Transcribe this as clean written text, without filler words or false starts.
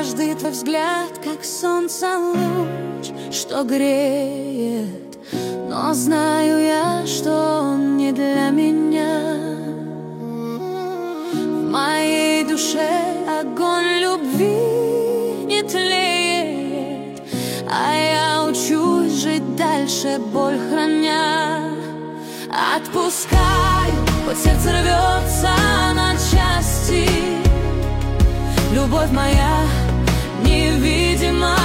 каждый твой взгляд, как солнце луч, что греет, но знаю я, что он не для меня. В моей душе огонь любви не тлеет, а я учусь жить дальше, боль храня. Отпускаю, хоть сердце рвется на части. Любовь моя невидима,